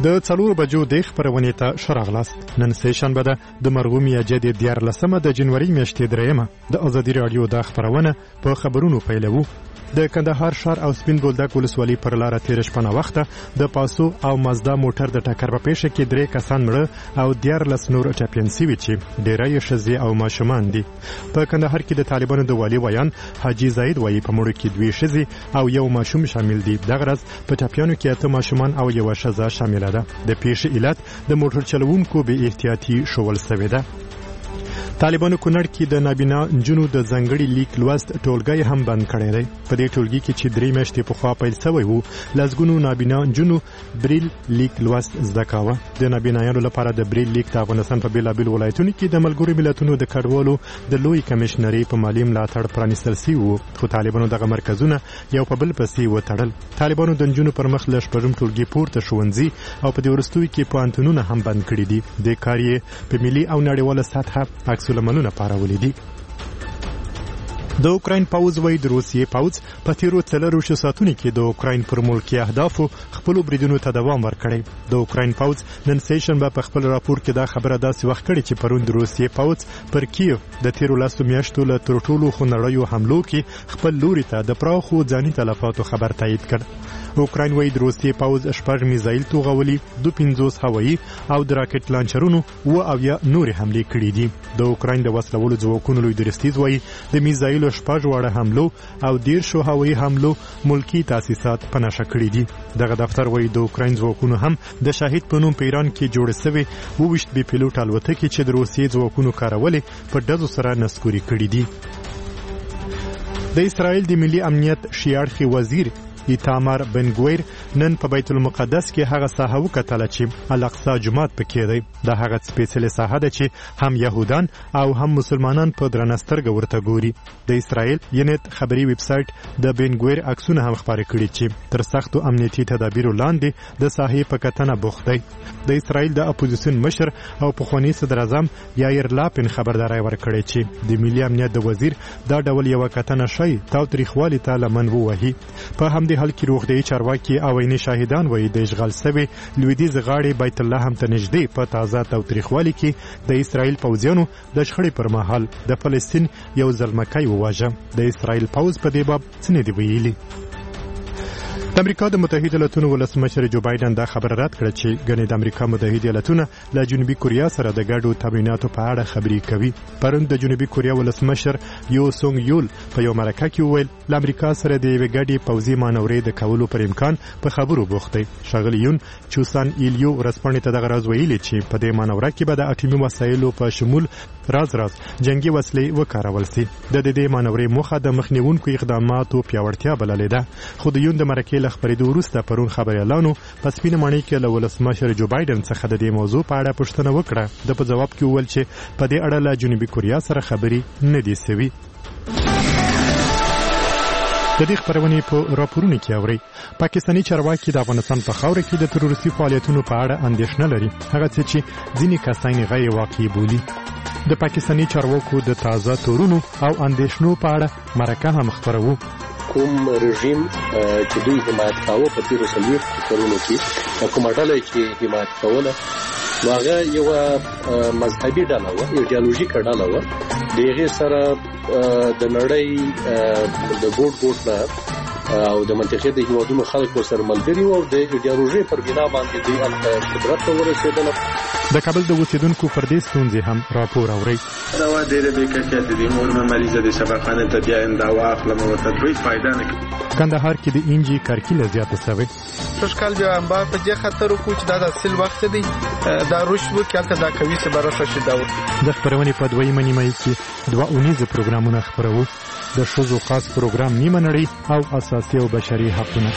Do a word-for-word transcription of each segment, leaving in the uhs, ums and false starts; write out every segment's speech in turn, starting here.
د څلور بجو د خبرونې ته شراغلاست. نن سه شنبه ده د مرغوم یجد دیارلسمه د جنوري میاشتې دریمه. د ازادي رادیو د خبرونه په خبرونو پیلوو. د کندهار ښار او سپین بولدک ولسوالۍ پر لاره تیر شپه وخته د پاسو او مازدا موټر د ټکر په پیښه کې درې کسان مړه او دیارلس نور ټپیان شوي چې ډیری ښځې او ماشومان دي. په کندهار کې د طالبانو د والي ویان حاجي زاید وایي په مړو کې دوی ښځې او یو ماشوم شامل دي. دغه ورځ په ټپیانو کې اته ماشومان او یوه ښځه شامله ده. د پیښې علت د موټر چلوونکو بې احتیاطي شول سوې ده. طالبانو کونړ کې د نابینا نجونو د ځانګړي لیک لوست ټولګی هم بند کړی دی. په دې ټولګي کې چې درې میاشتې پخوا پیل شوی و لسګونو نابینا نجونو بریل لیک لوست زده کاوه. د نابینایانو لپاره د بریل لیک د افغانستان په بېلابېلو ولایتونو کې د ملګرو ملتونو د کډوالو د لوی کمیشنرۍ په مالي ملاتړ پرانیستل شوي وو، خو طالبانو دغه مرکزونه یو په بل پسې وتړل. طالبانو د نجونو پر مخ له شپږم ټولګي پورته ښوونځي او په دې وروستیو کې پوهنتونونه هم بند کړي دي. د کار یې په ملي او نړیواله سطحه عکس العملونه پارولي دي. د اوکراین پوځ وایي د روسیې پوځ په تیرو څلرویشتو ساعتونو کې د اوکراین پر ملکي اهدافو خپلو بریدونو ته دوام ورکړی. د اوکراین پوځ نن سه شنبه په خپل راپور کې دا خبره داسې وخت کړې چې پرون د روسیې پوځ پر کیف د تیرو لسو میاشتو له تر ټولو خونړیو حملو کې خپل لوري ته د پراخو ځاني تلفاتو خبر تایید کړ. اوکراین وایي د روسیې پوځ شپږ میزایل توغولي، دو پنځوس هوایي او د راکټ لانچرونو اوه اویا نورې حملې کړي دي. د اوکراین د وسلولو ځواکونو لوی درستیز وایي د میزایلو شپږ واړه حملو او دیرشو هوایي حملو ملکی تاسیسات په نښه کړي دي. دغه دفتر وایي د اوکراین ځواکونو هم د شاهد په نوم په ایران کې جوړې سوې اوویشت بې پیلوټ الوتکې چې د روسیې ځواکونو کارولې په ډزو سره نسکوري کړي دي. د اسرائیل د ملي امنیت شیاړخي وزیر ایتامار بن ګویر نن په بیت المقدس کې هغه ساحه وکتله چې الاقصی جومات پکې دی. دا هغه سپېڅلې ساحه ده چې هم یهودان او هم مسلمانان په درنه سترګه ورته ګوري. د اسرائیل ینت خبري ویب سایټ د بن ګویر عکسونه هم خپاره کړي چې تر سختو امنیتي تدابیرو لاندې د ساحې په کتنه بوخت دی. د اسرائیل د اپوزیسیون مشر او پخوانی صدر اعظم یایر لاپن خبرداري ورکړې چې د ملي امنیت د وزیر دا ډول یو کتنه شي تاوتریخوالي ته لمن ووهي. په همدې حال کې روغتیايي چارواکي او عیني شاهدان وایي د اشغال شوي لویدیځ غاړې بیت الله هم ته نږدې په تازه تاوتریخوالي کې د اسرائیل پوځیانو د شخړې پر مهال د فلسطین یو ځلمکی وواژه. د اسرائیل پوځ په دې باب څه نه دی ویلي. د امریکا د متحده ایالاتونو ولسمشر جو بایدن دا خبر رد کړ چې ګڼې د امریکا متحده ایالاتونه له جنوبي کوریا سره د ګډو تمریناتو په اړه خبرې کوي. پرون د جنوبي کوریا ولسمشر یو سونګ یول په یو مرکه کې وویل له امریکا سره د یوې ګډې پوځي مانورې د کولو پر امکان په خبرو بوخت دی. ښاغلی یون چوسان ایلیو ورځپاڼې ته دغه راز ویلي چې په دې مانوره کې به د اټومي وسایلو په شمول راز راز جنگي وسلې وکارول شي. د دې مانورې موخه د مخنیوونکو اقداماتو پیاوړتیا بللې ده. خو د یون د مرکې له خبرېدو وروسته پرون خبریالانو په سپینه ماڼۍ کې له ولسمشر جو بایدن څخه د دې موضوع په اړه پوښتنه وکړه. د په جواب کې وویل چې په دې اړه له جنوبي کوریا سره خبرې نه دي سوي. د دې خبرونې په راپورونو کې اوري پاکستاني چارواکي د افغانستان په خاوره کې د تروریستي فعالیتونو په اړه اندېښنه لري، هغه څه چې ځینې کسان غیر واقعي بولي. د پاکستاني چارواکو د تازه تورونو او اندېښنو په اړه مرکه هم خبرو. کوم رژیم چې دوی حمایت کاوه په تیرو څلوېښتو کلونو کې کومه ډله چې حمایت کوله نو هغه یوه مذهبي ډله وه، یو ایډیالوژیکه ډله وه. د هغې سره د نړۍ د ګوټ ګوټ نه او د منطقې د هیوادونو خلک ورسره ملګري وو او د ایډیالوژۍ پر بنا باندې دوی هلته قدرت ته ورسېدل. د کابل د اوسېدونکو پر دې ستونزې هم راپور اورئ. دا وا ډېره بې کیفیته دي. مور مې مریضه د سبقانه ته بیا امدا واخلم او ته دوی فایده نه کوي. کندهار کې د انجی کرکیله زیاته شوې. خوشحال بیا انبار په دې خاطر وکړو چې دا د اصل وخت دی دا رشد وکړي هلته دا کوي چې برسه شي دا وکړي. د خپرونې په دویمه نیمایي کې دوه اونیزه پروګرامونه خپرو. د ښځو خاص پروګرام نیمه نړۍ او اساسي او بشري حقونه.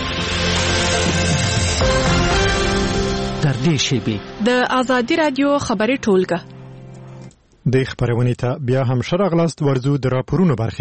تر دې شیبې د ازادي رادیو خبري ټولګه د خبرونې ته بیا هم شراغلاست ورزو د راپورونو برخې ته.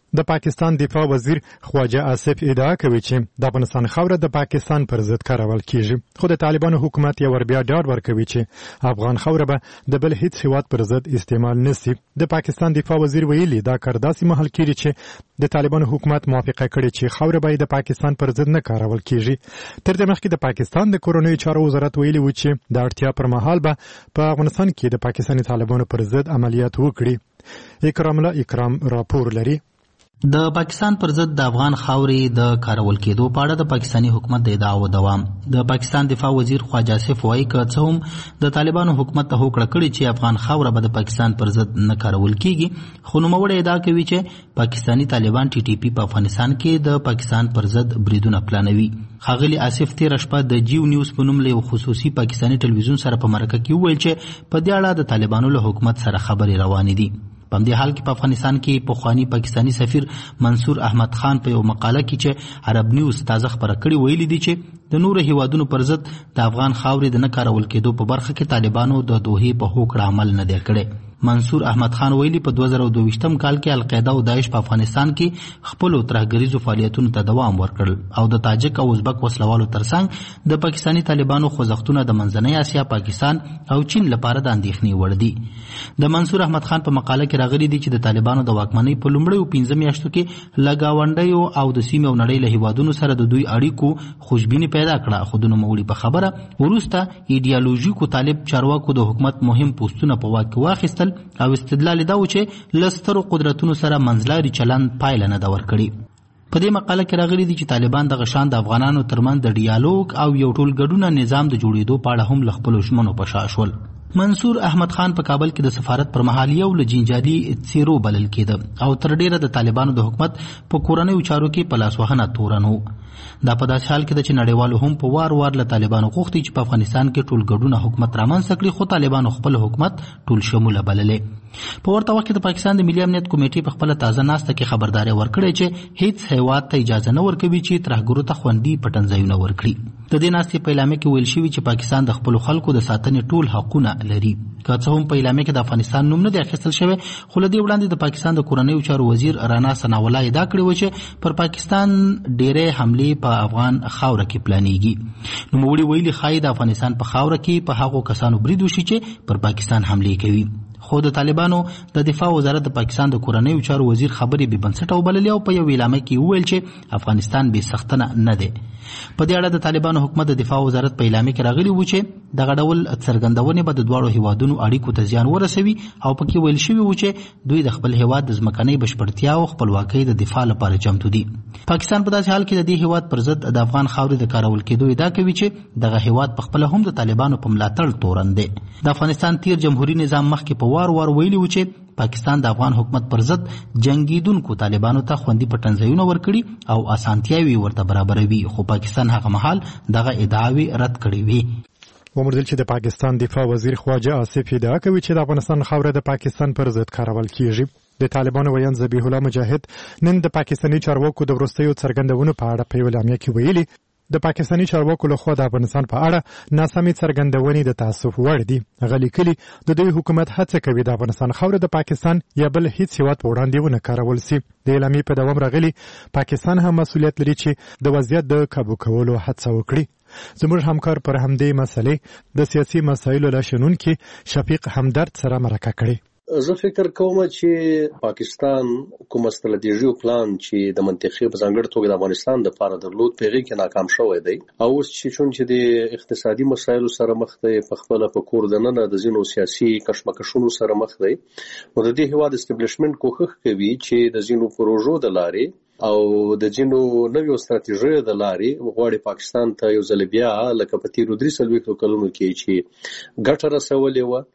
د پاکستان دفاع وزیر خواجه آصف ادعا کوي چې د افغانستان خاوره د پاکستان پر ضد کارول کیږي، خو د طالبانو حکومت یو ور بیا ډاډ ورکوي چې افغان خاوره به د بل هیڅ هیواد پر ضد استعمال نشي. د پاکستان دفاع وزیر ویلي دا کار داسې مهال کیږي چې د طالبانو حکومت موافقه کړې چې خاوره به د پاکستان پر ضد نه کارول کیږي. تر دې مخکې د پاکستان د کورنیو چارو وزارت ویلي و چې د اړتیا پر مهال به په افغانستان کې د پاکستاني طالبانو پر ضد عملیات وکړي. اکرام الله اکرام راپور لري. د پاکستان پر ضد د افغان خاورې د کارول کېدو په اړه د پاکستاني حکومت د ادعاو دوام. د پاکستان دفاع وزیر خواجه آصف وایي که څه هم د طالبانو حکومت ته هوکړه کړې چې افغان خاوره به د پاکستان پر ضد نه کارول کیږي، خو نوموړی ادعا کوي چې پاکستاني طالبان ټي ټي پي په افغانستان کې د پاکستان پر ضد بریدونه پلانوي. ښاغلي آصف تېره شپه د جیو نیوز په نوم له یو خصوصي پاکستاني ټلویزیون سره په مرکه کې وویل چې په دې اړه د طالبانو له حکومت سره خبرې روانې دي. په همدې حال کې په افغانستان کې پخوانی پاکستاني سفیر منصور احمد خان په یو مقاله کې چې عرب نیوز تازه خبره کړې ویلي دي چې د نورو هیوادونو پر ضد د افغان خاورې د نه کارول کېدو په برخه کې طالبانو د دوحې په هوکړه عمل نه دی کړی. منصور احمد خان ویلي په دوه زره او دوه کال کې القاعده او داعش په افغانستان کې خپل ترهګریزو فعالیتونو ته دوام ورکړل او د تاجک او ازبک وسلوالو ترڅنګ د پاکستاني طالبانو خوځښتونه د منځنۍ اسیا، پاکستان او چین لپاره د اندېښنې وړ دي. د منصور احمد خان په مقاله کې راغلي دي چې د طالبانو د واکمنۍ په لومړیو پنځه میاشتو کې له ګاونډیو او د سیمې او نړۍ له هیوادونو سره د دوی اړیکو خوشبیني پیدا کړه، خو د نوموړي په خبره وروسته ایډیالوژیکو طالب چارواکو د حکومت مهم پوسټونه په واک کې واخیستل او استدلال دا و چې له سترو قدرتونو سره منځلاري چلند پایله نه ده ورکړې. په دې مقاله کې راغلي دي چې طالبان دغه شان د افغانانو ترمنځ د ډیالوګ او یو ټولګډونه نظام د جوړېدو په اړه هم له خپلو ژمنو په شا شول. منصور احمد خان په کابل کې د سفارت پر مهال یو له جنجالي څیرو بلل کېده او تر ډیره د طالبانو د حکومت په کورنیو چارو کې په لاسوهنه تورن و. دا په داسې حال کې ده چې نړیوالو هم په وار وار له طالبانو غوښتي چې په افغانستان کې ټول ګډونه حکومت رامنځته کړي، خو طالبانو خپل حکومت ټول شموله بللې. په ورته وخت کې د پاکستان د ملي امنیت کمیټې په خپله تازه ناسته کې خبرداری ورکړی چې هیڅ هیواد ته اجازه نه ورکوي چې ترهګرو ته خوندي پټنځایونه ورکړي. د دې ناستې په اعلامیه کې ویل شوي چې پاکستان د خپلو خلکو د ساتنې ټول حقونه لري. که څه هم په اعلامیه کې د افغانستان نوم نه دی اخیستل شوی، خو له دې وړاندې د پاکستان د کورنیو چارو وزیر رانا ثناءالله ادعا کړې وه چې پر پاکستان ډېرې حملې په افغان خاوره کې پلانېږي. نوموړي ویلي ښایي د افغانستان په خاوره کې په هغو کسانو برید وشي چې پر پاکستان حملې کوي. خو د طالبانو د دفاع وزارت د پاکستان د کورنیو چارو وزیر خبرې بې بنسټه وبللې او په یو اعلامیه کې وویل چې افغانستان بې سختنه نه دی. په دې اړه د طالبانو حکومت د دفاع وزارت په اعلامیه کې راغلي و چې دغه ډول څرګندونې به د دواړو هیوادونو اړیکو ته زیان ورسوي او پکې ویل شوي و چې دوی د خپل هیواد د ځمکنۍ بشپړتیا او خپلواکۍ د دفاع لپاره چمتو دي. پاکستان په داسې حال کې د دې هیواد پر ضد د افغان خاورې د کارول کېدو ادعا کوي چې دغه هیواد په خپله هم د طالبانو په ملاتړ تورن دی. د افغانستان تیر جمهوریت نظام مخکې په وار وار ویلي و چې پاکستان د افغان حکومت پر ضد جنگیدونکو طالبانو ته خوندي پټنځایونه ورکړي او اسانتیاوي ورته برابروي، خو پاکستان هغه مهال دغه ادعاوې رد کړې وي. ومردل چې د پاکستان دفاع وزیر خواجه آصف ادعا کوي چې د افغانستان خاوره د پاکستان پر ضد کارول کیږي. د طالبانو ویان ذبیح الله مجاهد نن د پاکستاني چارواکو د وروستیو څرګندونو په اړه په یوه اعلامیه کې ویلي د پاکستاني چارواکو لخوا د افغانستان په اړه ناسمې څرګندونې د تاسف وړ دي. هغه لیکلي د دوی حکومت هڅه کوي د افغانستان خاوره د پاکستان یا بل هیڅ هیواد په وړاندې ونه کارول سي. د اعلامیې په دوام راغلي پاکستان هم مسؤلیت لري چې د وضعیت د کابو کولو هڅه وکړي. زموږ همکار پر همدې مسلې د سیاسي مسایلو له شنونکي شفیق همدرد سره مرکه کړې. زه فکر کوم چې پاکستان کوم ستراتیژیک پلان چې د منطقې په ځانګړي توګه د افغانستان د لپاره درلود په هغې کې ناکام شوی دی او اوس چې چون چې د اقتصادي مسایلو سره مخ دی، په خپله په کور دننه د ځینو سیاسي کشمکشونو سره مخ دی، نو د دې هېواد اسټبلیشمنټ کوښښ کوي چې د ځینو پروژو د لارې او د ځینو نویو ستراتیژیو د لارې غواړي پاکستان ته یو ځل بیا لکه په تېرو درې څلوېښتو کلونو کې چې ګټه رسولې وه،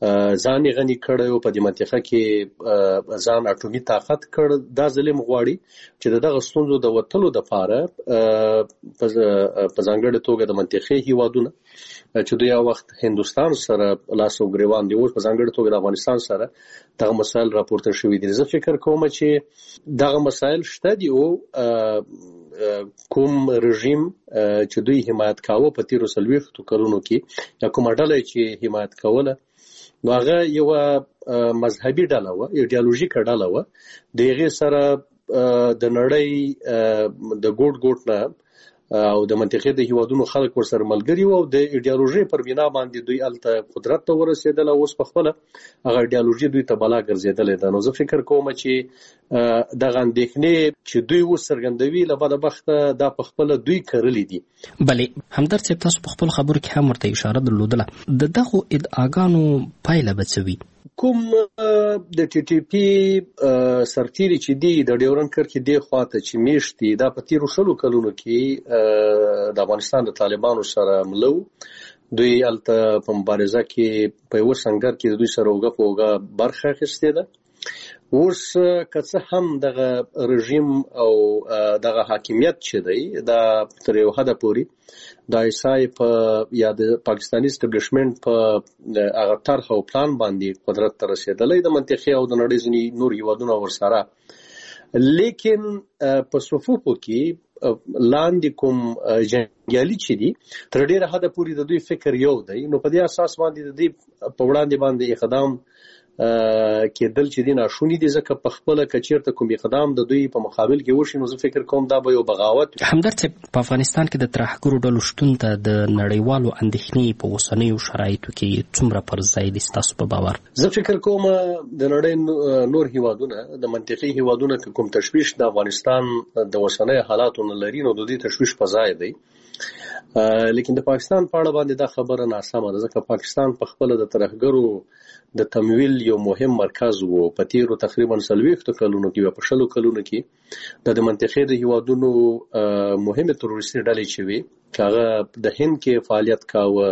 ځان یې غني کړی و، په دې منطقه کې ځان اټومي طاقت کړ. دا ځل یې غواړي چې د دغه ستونزو د وتلو دپاره په ځانګړې توګه د منطقې هیوادونه چې دوی یو وخت هندوستان سره لاس او ګریوان دي، اوس په ځانګړې توګه د افغانستان سره دغه مسایل راپورته شوي دي. زه فکر کوم چې دغه مسایل شته دي او کوم رژیم چې دوی حمایت کاوه په تېرو څلوېښتو کلونو کې یا کومه ډله چې حمایت کوله نو هغه یوه مذهبي ډله وه، ایډیالوژیکه ډله وه. د هغې سره د نړۍ د ګوټ ګوټ نه او د منطقې د هیوادونو خلک ورسره ملګري وو او د ایډیالوژي پر بنا باندې دوی الته قدرت ته ورسېدل او اوس په خپل هغه ایډیالوژي دوی ته بلا ګرځېدل ده. نو زه فکر کوم چې دغه اندېښنې چې دوی اوس څرګندوي له بده بخته دا په خپل دوی کړلې دي. بلې همدرد صاحب تاسو په خپل خبرو کې هم ورته اشاره درلودله د دغو ادعاګانو پایله به څه وي؟ کوم د ټي ټي پی سرتیري چې دی د ډیورنډ کرښې دی خواته چې میشتي دا په تیرو شلو کلونو کې د افغانستان د طالبانو سره ملو دوی الته په مبارزه کې په یو سنگر کې دوی سره وګه په وګه برخه اخیستې ده. اوس که هم دغه رژیم او دغه حاکمیت چې دی دا تر یو حده پورې د ایسای په یا د پاکستاني اسټابلیشمنت په هغه طرح او پلان باندې قدرت ته رسېدلی د منطقې او د نړۍ ځینې نور هیوادونه ورسره، لیکن په صفوفو کې لاندې کوم جنګیالي چې دي تر ډېره حده پورې د دوی فکر یو دی. نو په دې اساس باندې د دې په وړاندې باندې اقدام کېدل چې دی ناشوني دي، ځکه په خپله که چېرته کوم اقدام د دوی په مقابل کې وشي نو زه فکر کوم دا به یو بغاوت. همدرد صاحب په افغانستان کې د ترهګرو ډلو شتون ته د نړیوالو اندېښنې په اوسنیو شرایطو کې څومره پر ځای دي ستاسو په باور؟ زه فکر کوم د نړۍ نور هیوادونه د منطقي هیوادونه که کوم تشویش د افغانستان د اوسنیو حالاتو نه لري نو د دې تشویش په ځای دی. لیکن د پاکستان په اړه باندې دا خبره ناسمه ده، ځکه پاکستان په خپله د ترهګرو د تمویل یو مهم مرکز وو. په تیرو تقریبا څلوېښتو کلونو کې په شلو کلونو کې د منطقې د هیوادونو مهمه تروریستي ډلې چې وي هغه د هند کې فعالیت کاوه،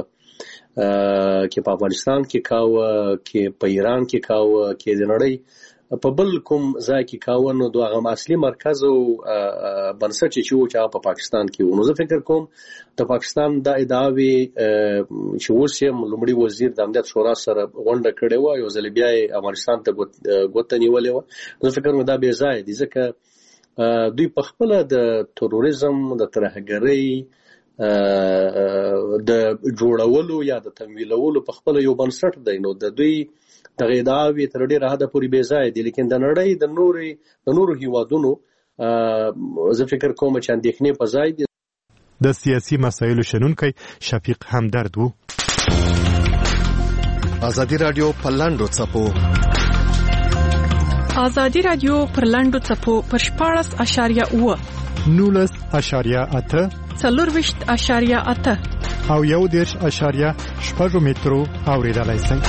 کې په افغانستان کې کاوه، کې په ایران کې کاوه، کې د نړۍ په بل کوم ځای کې کاوه. نو د هغه اصلي مرکز او بنسټ چې و چې په پاکستان کې و. نو زه فکر کوم د پاکستان دا ادعاوې چې اوس یې لومړي وزیر د امنیت شورا سره غونډه کړې وه، یو ځل بیا یې افغانستان ته ګوته نیولې وه. زه فکر کوم دا بې ځایه دي، ځکه دوی په خپله د تروریزم د ترهګرۍ د جوړولو یا د تمویلولو په خپله یو بنسټ دی. نو د دوی دغه ادعاوې تر ډېره حده پورې بې ځایه دي، لیکن د نړۍ د نورې د نورو هیوادونو زه فکر کوم چې اندېښنې په ځای دي. د سیاسي مسایلو شنونکی شفیق همدرد و. ازادي رادیو په لاندو څپو ازادي رادیو پر لاندو څپو پر شپاړس اشاریه اوه نولس اشاریه اته څلورویشت اشاریه اته او یو دېرش اشاریه شپږ مترو اورېدلی شئ.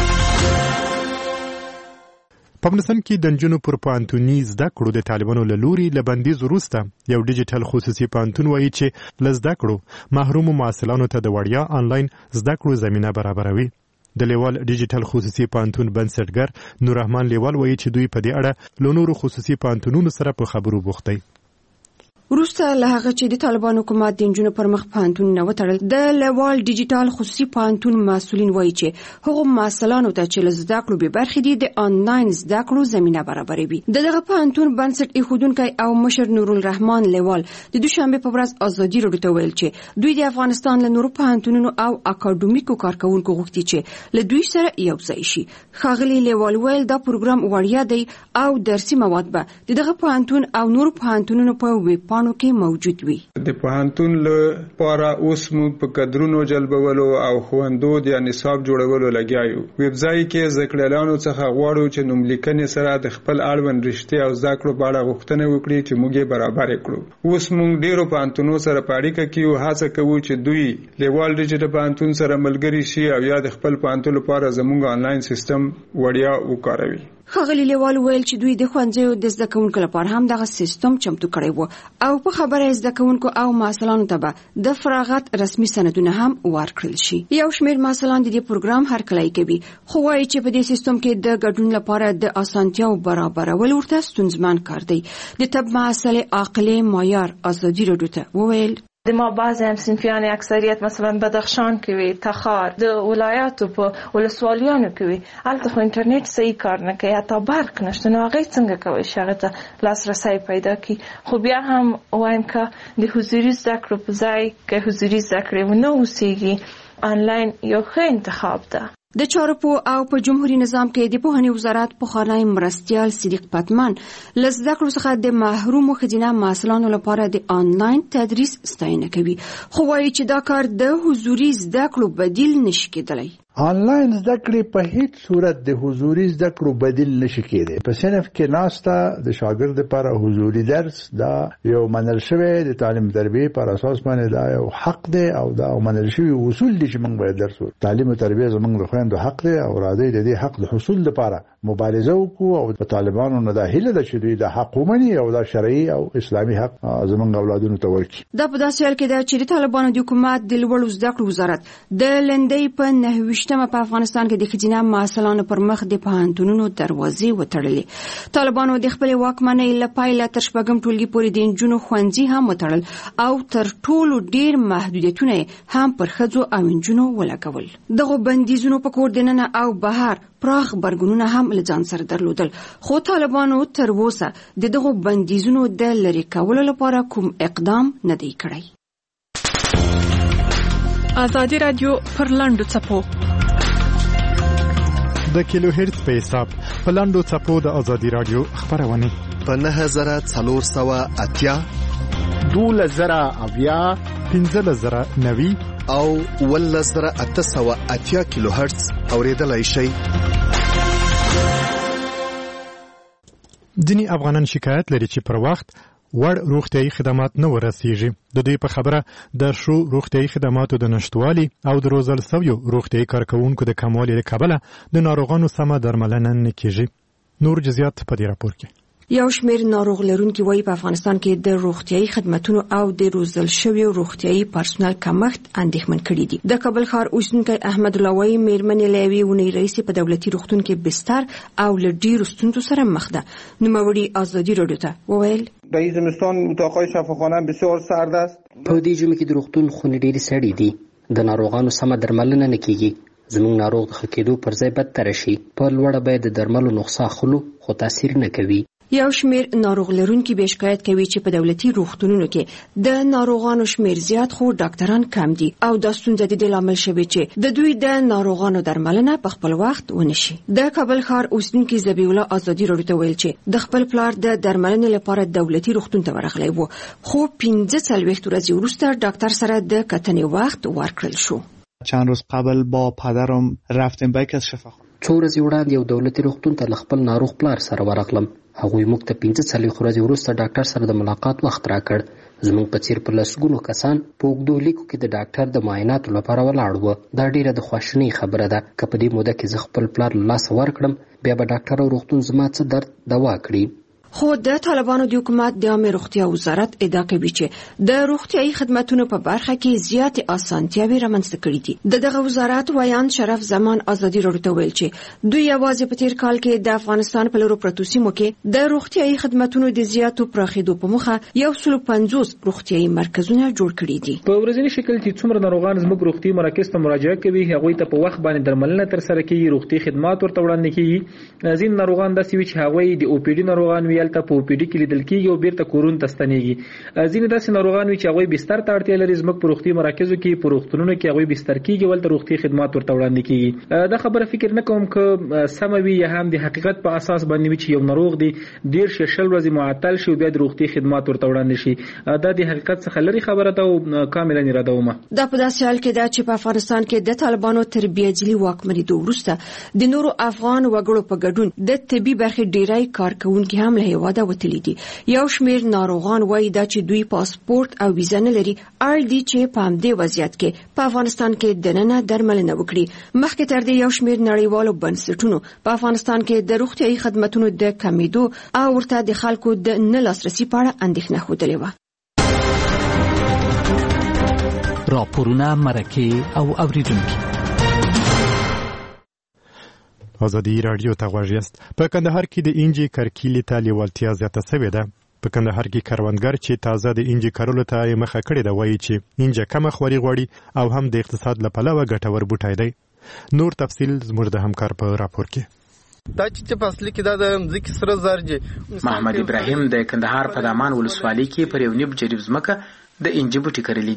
په افغانستان کې د نجونو پر پوهنتوني زده کړو د طالبانو له لوري له بندیز وروسته یو ډیجیټل خصوصي پوهنتون وایي چې له زده کړو محرومو محصلانو ته د وړیا آنلاین زده کړو زمینه برابروي. د لیوال ډیجیټل خصوصي پوهنتون بنسټګر نوررحمان لیوال وایي چې دوی په دې اړه له نورو خصوصي پوهنتونونو سره په خبرو بوخت دي. وروسته له هغه چې د طالبانو حکومت د نجونو پر مخ پوهنتونونه وتړل، د لیوال ډیجیټل خصوصي پوهنتون مسؤلین وایي چې هغو محصلانو ته چې له زده کړو بې برخې دي د آنلاین زده کړو زمینه برابروي. د دغه پوهنتون بنسټ ایښودونکی او مشر نورالرحمن لیوال د دوشنبه په ورځ ازادي راډیو ته ویل چې دوی د افغانستان له نورو پوهنتونونو او اکاډمیکو کارکونکو غوښتي چې له دوی سره یو ځای شي. ښاغلي لیوال ویل دا پروګرام وړیا دی او درسي مواد به د دغه پوهنتون او نورو پوهنتونونو په ویب پاڼو کې موجود وي. د پوهنتون لپاره اوس موږ په کدرونو جلبولو او ښوونځو د نصاب جوړولو لګیا یو. ویب ځای کې زده کړیالانو څخه غواړو چې نوملیکنې سره د خپل اړوند رشتې او زده کړو په اړه غوښتنه وکړي چې موږ یې برابر کړو. اوس موږ ډیرو پوهنتونونو سره په اړیکه کې یو، هڅه کوو چې دوی لیوال ډیجیټل پوهنتون سره ملګري شي او یا د خپل پوهنتون لپاره زموږ آنلاین سیستم وړیا وکاروي. ښاغلي لیوال ویل چې دوی د ښوونځیو د زده کوونکو لپاره هم دغه سیستم چمتو کړی و او په خبره زده کوونکو او محصلانو ته به د فراغت رسمي سندونه هم ورکړل شي. یو شمېر محصلان د دې پروګرام هرکلی کوي، خو وایي چې په دې سیستم کې د ګډون لپاره د اسانتیاو برابرول ورته ستونزمن کار دی. د طب محصل عاقله مایار ازادي راډیو ته وویل د ما بعضی هم صنفیان اکثریت مثلا بدخشان کې وي، تخار، د ولایاتو په ولسوالیانو کې وي، هلته خو انټرنیټ صحیح کار نه کوي، حتی برق نشته. نو هغوی څنګه کولی شي هغې ته لاسرسی پیدا کړي؟ خو بیا هم وایم که د حضوري زده کړو په ځای که حضوري زده کړې ونه اوسېږي آنلاین یو ښه انتخاب ده. د چارو په او په جمهوریت نظام کې د پوهنې وزارت پخوانی مرستیال صدیق پتمن له زده کړو څخه د محرومو ښځینه محصلانو لپاره د آنلاین تدریس ستاینه کوي، خو وایي چې دا کار د حضوري زده کړو بدیل نشي کېدلی. آنلاین زده کړې په هیڅ صورت د حضوري زده کړو بدیل نشي کېدی. په صنف کې ناسته د شاګرد لپاره حضوري درس دا یو منل شوی د تعلیم تربیه پر اساس باندې دا یو حق دی او دا منل شوی اصول دي چې موږ باید درس ورکړو. تعلیم او تربیه زموږ د خويندو حق دی او راځي د دې حق د حصول لپاره مبارزه وکړو او په طالبانو نه د هیله د چې دوی د حق ومني او د شرعي او اسلامي حق زموږ اولادونو ته ورکړي. دا په داسې حال کې ده چې د طالبانو د حکومت د لوړو زده کړو وزارت د لندې په نهویشتمه په افغانستان کې د ښځینه محصلانو پر مخ د پوهنتونونو دروازې وتړلې. طالبانو د خپل واکمنۍ له پایله تر شپږم ټولګي پورې د نجونو ښوونځي هم وتړل او تر ټولو ډیر محدودیتونه هم پر ښځو او نجونو ولګول. دغه بندیزونو په کور دننه او بهر پراخ برګونونه هم له ځان سره درلودل، خو طالبانو تر اوسه د دغه بندیزونو د لرې کولو لپاره کوم اقدام نه دی کړی. ازادي رادیو پر لاندو څپو د کیلو هرتز په حساب په لاندو څپو د ازادي رادیو خبرونه په نه زره څلور سوه اتیا دوله زره اویا پنځه زره نوي او ول زره اته سوه اتیا کیلو هرتز اوریدلای شي. ځینې افغانان شکایت لري چې پر وخت وړ روغتیايي خدمات نه ورسیږي. د دوی په خبره د شو روغتیايي خدماتو د نشټوالي او د روزل سویو روغتیايي کارکونکو د کموالي له کبله د ناروغانو سمه درملنه نه کیږي. نور جزئیات په دې راپور کې. یو شمېر ناروغ لرونکي وایي په افغانستان کې د روغتیايي خدماتو او د روزل شویو روغتیايي پرسونل کمښت اندېښمن کړي دي. د کابل ښار اوسیدونکی احمد الله وایي مېرمنې له یوې اونۍ راهیسې په دولتي روغتون کې بستر او له ډېرو ستونزو سره مخ ده. نوموړي ازادي راډیو ته وویل در این زمستان اتاقهای شفاخانه بسیار سرد است. په دې ژمي کې د روغتون خونې ډېرې سړې دي. د ناروغانو سمه درملنه نه کیږي. زموږ ناروغ د ښه کېدو پر ځای بدتره شي. په لوړه بیه د درملو نسخه اخلو خو تاثیر نه کوي. یو شمیر ناروغ لرونکي به شکایت کوي چې په دولتي روغتونونو کې د ناروغانو شمیر زیات خو ډاکټران کم دي او دا ستونزه د دې لامل شوی چې د دوی د ناروغانو درملنه په خپل وخت ونشي. د کابل ښار اوسیدونکي ذبیح الله ازادي راډیو ته ویل چې د خپل پلار د درملنې لپاره دولتي روغتون ته ورغلی وو، خو پنځه څلوېښت ورځې وروسته ډاکټر سره د کتنې وخت ورکړل شو. چند روز قبل با پدرم رفتیم به یک از شفاخانه. څو ورځې وړاندې یو دولتي روغتون ته خپل ناروغ پلار سره ورغلم. هغوی موږ ته پنځه څلوېښت ورځې وروسته ډاکټر سره د ملاقات وخت راکړ. زموږ په څېر په لسګونو کسان په اوږدو لیکو کې د ډاکټر د معایناتو لپاره ولاړ وو. دا ډېره د خواشینۍ خبره ده که په دې موده کې زه خپل پلار له لاسه ورکړم بیا به ډاکټر او روغتون زما څه درد دوا کړي. خو د طالبانو د حکومت د عامه روغتیا وزارت ادعا کوي چې د روغتیايي خدماتو په برخه کې زیاتې اسانتیاوې رامنځته کړې دي. د دغه وزارت وایان شرف زمان ازادي راډیو ته ویل چې دوی یوازې په تیر کال کې د افغانستان په لورو پرتو سیمو کې د روغتیايي خدماتو د زیاتو پراخېدو په موخه یو سل پنځوس روغتیايي مرکزونه جوړ کړي دي. په ورځني شکل چې څومره ناروغان زموږ روغتي مراکز ته مراجعه کوي هغوی ته په وخت باندې درملنه تر سره کوي، روغتي خدمات ورته وړاندې کیږي. ځین ناروغان داسې وي چې هغوی د او پی ډي ناروغان ویل ته په او پی ډي کې لیدل کیږي او بیرته کورون ته ستنېږي. ځینې داسې ناروغان وي چې هغوی بستر ته اړتیا لري. زموږ په روغتي مراکزو کې په روغتونونو کې هغوی بستر کیږي ولته روغتي خدمات ورته وړاندې کیږي. دا خبره فکر نه کوم که سمه وي یا هم د حقیقت په اساس باندې وي چې یو ناروغ دی ډېر شي شل ورځې معطل شي او بیا د روغتي خدمات ورته وړاندې شي. دا د حقیقت څخه لري خبره ده او کاملا اراده ومه. دا په داسې حال کې ده چې په افغانستان کې د طالبانو تر بیاجلي واکمنېدو وروسته د نورو افغان وګړو په ګډون د طبي برخې ډیری کارکونکي هم له هېواده وتلي دي. یو شمیر ناروغان وایي دا چې دوی پاسپورت او ویزا نه لري اړ دي چې په همدې وضعیت کې په افغانستان کې دننه درملنه وکړي. مخکې تر دې یو شمیر نړیوالو بنسټونو په افغانستان کې د روغتیايي خدماتو د کمیدو او ورته د خلکو د نه لاسرسي په اړه اندېښنه ښودلې وه. راپورونه مرکه او اوریدونکي ازادي رادیو ته غوږ یاست. په کندهار کې د انجی کرکیلې ته لیوالتیا زیاته شوې ده. په کندهار کې کروندګر چې تازه د انجی کرلو ته مخه کړې ده وایي چې انجی کمه خوري غوړي او هم د اقتصاد لپاره ګټور بوټی دی. نور تفصیل زموږ د همکار په راپور کې. دا چې په اصلي کې دا د ځمکې سره زرجې محمد ابراهیم د کندهار په دامان ولسوالۍ کې پر یو نیب جریب ځمکه د انجی بوټي کرلې دي.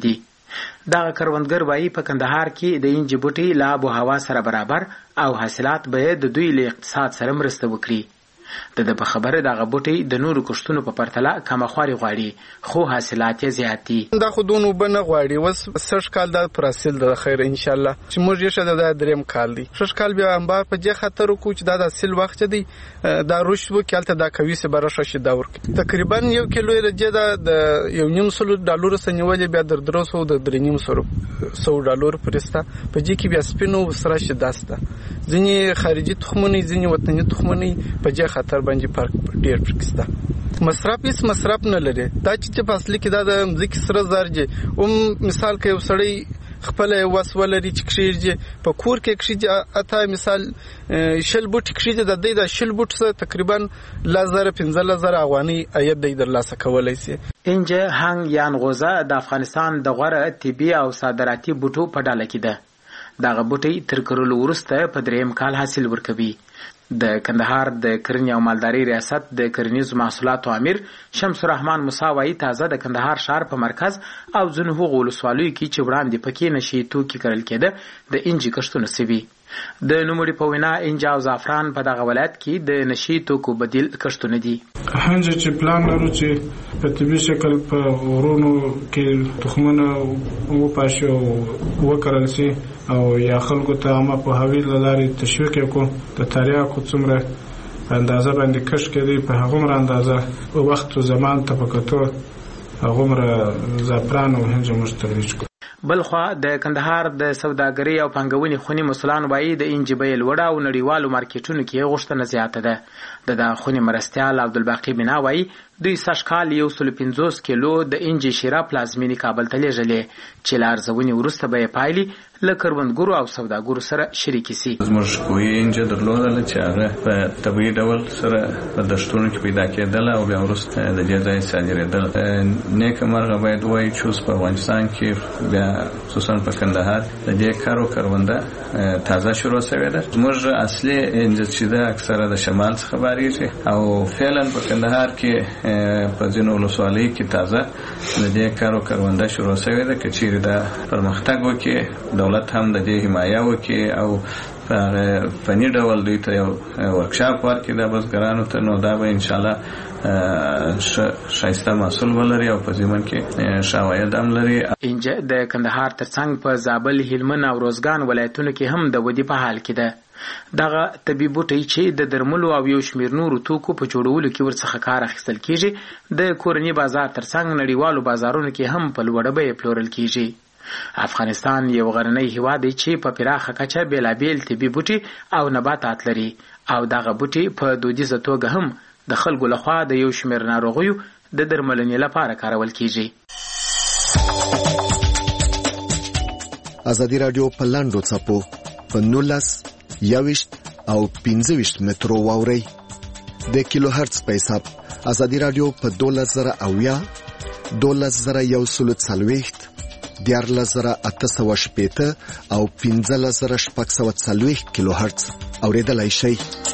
دغه کروندګر وایي په کندهار کې د انجی بوټي له آب و هوا سره برابر او حاصلات به د دوی له اقتصاد سره مرسته وکړي. د د په خبره دغه بوټي د نورو کښتونو په پرتله کمخواري غواړي خو حاصلات یې زیات دي. دا خو دونو بنه غواړي وس سږ کال د پراسل د خیر ان شاء الله چې موږ یې شته د دریم کال دی. سږ کال بیا انبار په جې خطر کو چې دا د سیل وخت دی دا رشد وکالته دا کوي سه برشه شي دا ورک تقریبا یو کیلو رجه د یو نیم سلو ډالر سنیولې بیا در درسو د درې نیم سلو سو ډالر پرستا په جې کې بیا سپینو سره شي داسته ځینی خارجي تخمونی ځینی وطني تخمونی په جې خطر باندې فرق ډیر پکسته مصرف هیڅ مصرف نه لري. دا چې په اصلي کې دا د مځکې سره زرجه او مثال کې یو سړی خپل وسولري چې کښیږي په کور کې کښیږي اته مثال شل بوټ کښیږي د دې د شل بوټ څخه تقریبا لزر پنځه لزر افغاني اید د درلاسه کولای شي. انجه هنګ یان غوزه د افغانستان د غوره طبي او صادراتي بوټو په ډله کې ده. دغه بوټي تر کرلو وروسته په دریم کال حاصل ورکوي. د کندهار د کرنې او مالدارۍ ریاست د کرنیزو محصولاتو امیر شمس الرحمن موسی وایي تازه د کندهار ښار په مرکز او ځینو هغو ولسوالیو کې چې وړاندې پکې نشي توکي کرل کېده د انجي کښتونه سوي. د نوموړي په وینا انجا او زعفران په دغه ولایت کې د نشي توکو بدیل کښتونه دي. هنجه چې پلان لرو چې په طبي شکل په ورونو کې تخمونه وپاشي او وکرل شي او یا خلکو ته عامه پوهاوی له لارې تشویق وکړو د تریاکو څومره اندازه باندې کښت کېدی په هغومره اندازه وخت و زمان ته په کتو هغومره زعفران او هنجه موږ ترویج کړو. بلخوا د کندهار د سوداګرۍ او پانګونې خونې مسولان وایي د انجي بیې لوړه او نړیوالو مارکیټونو کې غوښتنه زیاته ده. د دغه خونې مرستیال عبدالباقي بنا وایي دوی سږ کال یو سل پنځوس کیلو د انجي شیره پلازمینې کابل ته لیږلې چې له ارزونې وروسته به یې پایلې له کروندګرو او سوداګرو سره شریکې سي. زموږ کوهي انجه درلودله چې هغه په طبیعي ډول سره په دښتونو کې پیدا کېدله او بیا وروسته د دې ځای صادرېدله. نیکه مرغه باید ووایي چې اوس په افغانستان کې بیا خصوصا په کندهار د دې کارو کرونده تازه شروع شوې ده. زموږ اصلي انجه چې ده اکثره د شمال څخه بارېږي او فعلا په کندهار کې په ځینو ولسوالیو کې تازه د دې کارو کرونده شروع شوې ده. که چیرې دا پرمختګ وکړي دولت هم د دې حمایه وکړي او په فني ډول دوی ته یو ورکشاپ ورکړي د بزګرانو ته نو دا به انشاءالله ښایسته محصول ولري او په ضمن کې ښه عواید هم لري. انجه د کندهار ترڅنګ په زابل هلمند او روزګان ولایتونو کې هم د ودې په حال کې ده. دغه طبي بوټي چې د درملو او یو شمیر نورو توکو په جوړولو کې ورڅخه کار اخیستل کیږي د کورني بازار ترڅنګ نړیوالو بازارونو کې هم په لوړه بیه پلورل کیږي. افغانستان یو غرنی هیواد دی چې په پراخه کچه بیلابیل طبي بوټي او نباتات لري او دغه بوټي په دودیزه توګه هم د خلکو لخوا د یو شمیر ناروغیو د درملنې لپاره کارول کیږي. ازادي رادیو په لاندو څپو په نولس یوشت او پنځه ویشت مترو واوري د کیلو هرتز په حساب. ازادي رادیو په دولس زره اویا دولس زره یو سلو څلوېښت دیارلس زره اته سوه شپېته او پنځلس زره شپږ سوه څلوېښت کیلو هرتز اورېدلای شئ.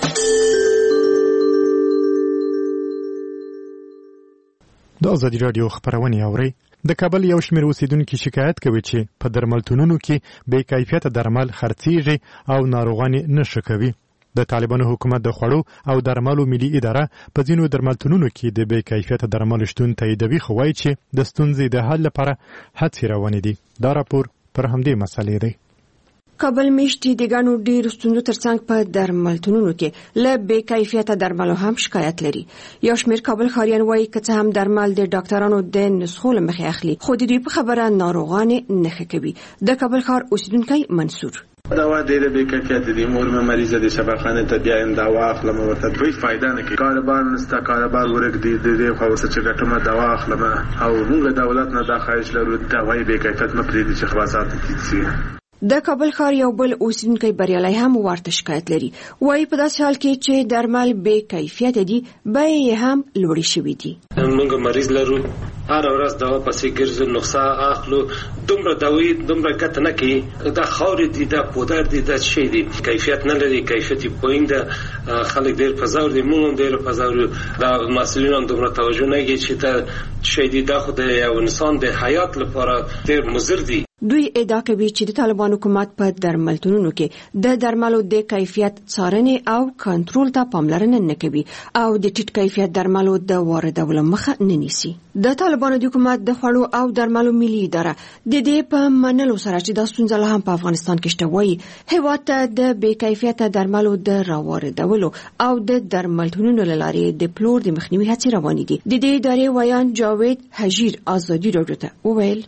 د ازادي رادیو خبرونه اورئ. د کابل یو شمېر اوسیدونکو شکایت کوي چې په درملتونونو کې بې کیفیته درمل خرڅیږي او ناروغان نشه کوي. د طالبانو حکومت د خوړو او درملو ملي اداره په ځینو درملتونونو کې د بې کیفیته درملو شتون تاییدوي، خو وایي چې د ستونزې د حل لپاره هڅې روانې دي. دا راپور پر همدې مسلې دی. کابل میشتي د ګڼو ډېرو ستونزو ترڅنګ په درملتونونو کې له بې کیفیته درملو هم شکایت لري. یو شمېر کابل ښاریان وایي که څه هم درمل د ډاکټرانو د نسخو له مخې اخلي، خو د دوی په خبره ناروغان نه ښه کوي. د کابل ښار اوسیدونکی منصور دوا ډېره بې کیفیته دي. مور مې مریضه دي، شفاخانې ته بیایم دوا اخلم ورته دوی فایده نه کوي. کاروبار نشته، کاروبار ورک دي. د دې خو څه چې ګټمه دوا اخلم او موږ دولت نه دا خواهش لرو دوا بې کیفیت مه پرېږدي چې خلاصات کیږي. د کابل ښار یو بل اوسیدونکی بریالی هم ورته شکایت لري. وایي په داسې حال کې چې درمل بې کیفیته دي، بیې یې هم لوړې شوي دي. موږ مریض لرو هر ورځ دوا پسې ګرځو نسخه اخلو دومره دوی دومره کته نه کوي دا خاورې دي دا پودر دي دا شي دي کیفیت نه لري کیفیت پوینت خلک ډېر پزاور دي مونږ ډېر پزاور دا مسؤلین دومره توجه نه کوي چې دا شي دي دا خو د یو انسان د حیات لپاره ډېر مضر دي. دوی ادعا کوي چې د طالبان حکومت په درملتونونو کې د درملو د کیفیت څارنې او کنټرول ته پاملرنه نه کوي او د ټیټ کیفیت درملو د واردولو مخه نه نیسي. د طالبانو د حکومت د خوړو او درملو ملي اداره د دې په منلو سره چې د ستونزه له هم په افغانستان کې شته وایي هیواد ته د بې کیفیت درملو د راواردولو او د درملتونونو له لارې د پلور د مخنیوي هڅې روانې دي. د دې ادارې ویان جاوید حجیر ازادي راډیو ته وویل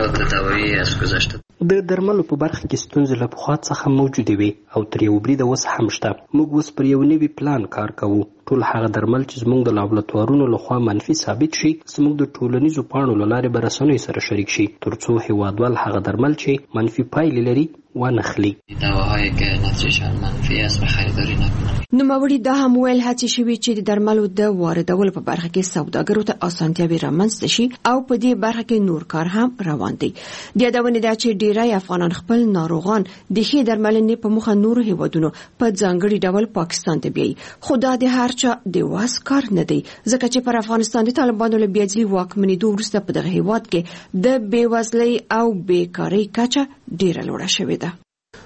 د درملو په برخه کې ستونزې له پخوا څخه موجودې وي او تر یو بریده اوس هم شته. موږ اوس پر یو نوي پلان کار کوو. ټول هغه درمل چې زموږ د لابراتوارونو لخوا منفي ثابت شي زموږ د ټولنیزو پاڼو له لارې به رسنیو سره شریک شي ترڅو هیوادوال هغه درمل چې منفي پایلې لري وانخلي. دواهایی که نتیجهشان منفی است به خریداری نکنند. نوموړي دا هم ویل هڅې شوي چې د درملو د واردولو په برخه کې سوداګرو ته اسانتیاوې رامنځته شي او په دې برخه کې نور کار هم روان دی. د یادونې ده چې ډیری افغانان خپل ناروغان د ښې درملنې په موخه نورو هیوادونو په ځانګړي ډول پاکستان ته بیایي خو دا د هر چا د واس کار نه دی ځکه چې پر افغانستان د طالبانو له بېځلي واکمنېدو وروسته په دغه هیواد کې د بېوزلۍ او بېکارۍ کچه ډیره لوړه شوې ده.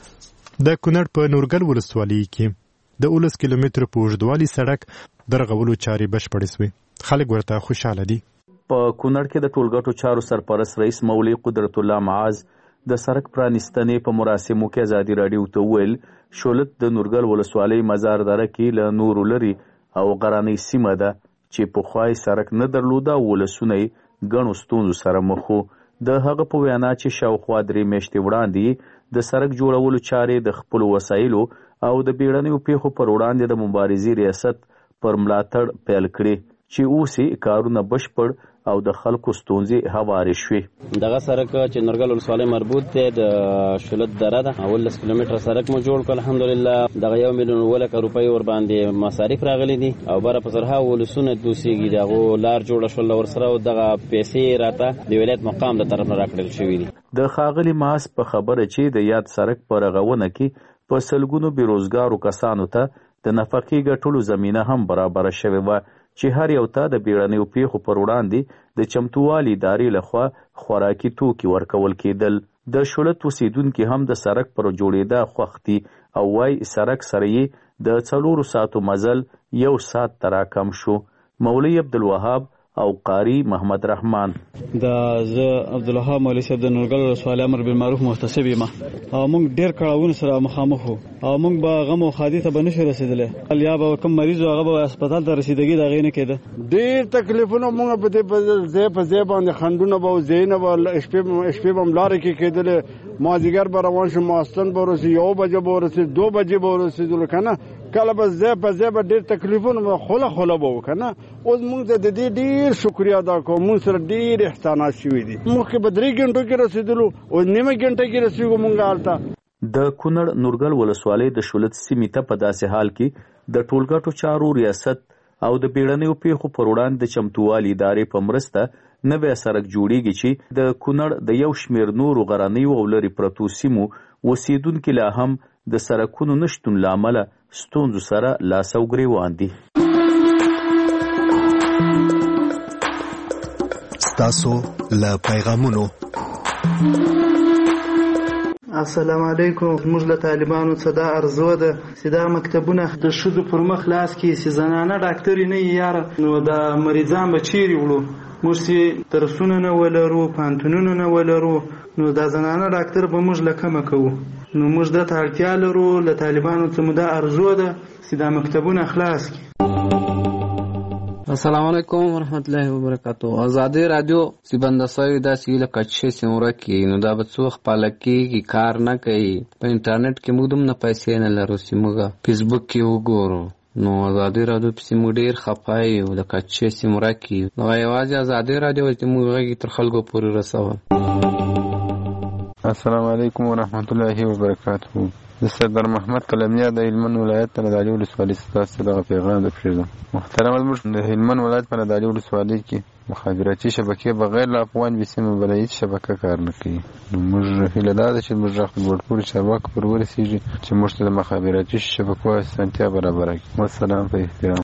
د کونړ په نورګل ولسوالۍ کې د اوولس کیلومترو په اوږدوالي سړک د رغولو چارې بشپړې شوې. خلک ورته خوشاله دي. په کونړ کې د ټولګټو چارو سرپرست رئیس مولوي قدرت الله معاذ د سړک پرانیستنې په مراسمو کې ازادي راډیو ته وویل شولت د نورګل ولسوالۍ مزار دره کې له نورو لري او غرانۍ سیمه ده چې پخوا یې سړک نه درلوده او ولسونه یې ګڼو ستونزو سره مخ وو. د هغه په وینا چې شاوخوا درې میاشتې وړاندې د سړک جوړولو چارې د خپلو وسایلو او د بیړنیو پیښو پر وړاندې د مبارزې ریاست پر ملاتړ پیل کړي چې اوس یې کارونه بشپړ او د خلکو ستونزې هوارې شوې. دغه سړک چې نورګل ولسوالۍ مربوط دی د شولت دره ده اولس کیلومتره سړک مو جوړ کړ الحمدلله. دغه یو میلیون اووه لکه روپۍ ور باندې مصارف راغلي دي او بره په زرهاوو ولسونه دوسیږي د هغو لار جوړه شول ورسره او دغه پیسې راته د ولایت مقام د طرف نه راکړل شوي دي. د ښاغلي معاذ په خبره چې د یاد سړک په رغونه کې په سلګونو بېروزګارو کسانو ته د نفقې ګټلو زمینه هم برابره شوې وه چې هر یو ته د بیړنیو پیښو پر وړاندې د چمتووالي ادارې لخوا خوراکي توکي ورکول کېدل. د شولت اوسیدونکي هم د سړک پر جوړېدا خوښ دي او وایي سړک سره یې د څلورو ساعتو مزل یو ساعت ته راکم شو. مولوي عبدالوهاب او قاری محمد رحمان دا زه عبدالوهاب مولوي صاحب د نورګل ولسوالۍ امر بالمعروف محتسب یم او موږ ډېر کړاوونه سره مخامخ وو او موږ به غم او ښادۍ ته به نشو رسېدلی. یا به کوم مریض و هغه به هسپتال ته رسېدګي د هغې نه کېده. ډېر تکلیفونه موږ په دې ځای په ځای باندې خنډونه به و ځایونه به شپې به هم لارې کې کېدلې مازدیګر به روان شو ماستن به ورسېد یو بجې به ورسېد دو بجې به ورسېدلو که نه کله به ځای په ځای به ډېر تکلیفونه به خوله خوله به و که نه. اوس موږ ته د دې ډېر شکریه ادا کوو موږ سره ډېر احسانات شوي دي. مخکې به درې ګنټو کې رسېدلو اوس نیمه ګنټه کې رسېږو موږ هلته. د کونړ نورګل ولسوالۍ د شولت سیمې ته په داسې حال کې د ټولګټو چارو ریاست او د بیړنیو پیښو پر وړاندې د چمتووالي ادارې په مرسته نوی سړک جوړیږي چې د کونړ د یو شمېر نورو غرنیو او لرې پرتو سیمو اوسیدونکي لا هم د سړکونو نشتون له امله ستونزو سره لاس او ګرېوان دي. ستاسو له پیغامونو السلام علیکم. موږ له طالبانو څخه دا ارزو ده چې دا مکتبونه د ښځو پر مخ لاس کې چې زنانه ډاکټرې نه وي یاره نو دا مریضان به چیرې وړو. موږ چې درسونه نه ولرو پوهنتونونه نه ولرو نو دا زنانه ډاکټر به موږ له کمه کوو. نو موږ دا ته اړتیا لرو له طالبانو څخه مو دا ارزو ده چې دا مکتبونه خلاص کړي. السلام علیکم ورحمت الله وبرکاتو. ازادي رادیو چې بنده سوی دا چې لکه چې سیموره کې نو دا به څو خپل کې کار نه کوي. په انټرنیټ کې موږ هم نه پیسې نه لرو چې موږ فیسبوک کې وګورو نو ازادي رادیو په سیمو ډیر خپای او لکه چې سیموره کې نو یوازې ازادي رادیو چې موږ تر خلکو پورې رسوو. السلام علیکم ورحمت الله وبرکاتو. د سردار محمد قلمیا د هلمند ولایت نه د علي ولسوالۍ ستاسو دغه پیغام د پرېږدم. محترم زموږ د هلمند ولایت په د علي ولسوالۍ کې مخابراتي شبکې بغیر له افغان بي سیمه بله هېڅ شبکه کار نه کوي. نو موږ هیله دا ده چې موږ غږ په لوړ پورې چارواکو پورې ورسېږي چې موږ ته د مخابراتي شبکو اسانتیا برابره کړي. والسلام په احترام.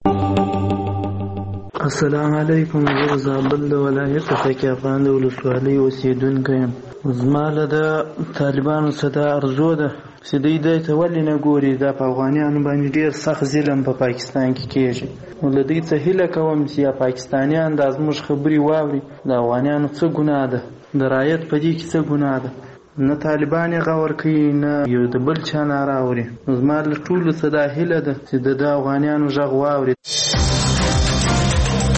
السلام علیکم. زه زابل د ولایت تکي افغان د ولسوالۍ اوسېدونکی یم. زما له د طالبانو څخه دا ارزو ده چې دوی دې ته ولې نه ګوري. دا په افغانیانو باندې ډېر سخت ظلم په پاکستان کې کېږي. نو له دوی څخه هیله کوم چې یا پاکستانیان دا زموږ خبرې واوري. د افغانیانو څه ګناه ده، د رعیت په دې کې څه ګناه ده. نه طالبان یې غور کوي نه یو د بل چا ناره اوري. زما له ټولو څخه دا هیله ده چې د افغانیانو غږ واوري.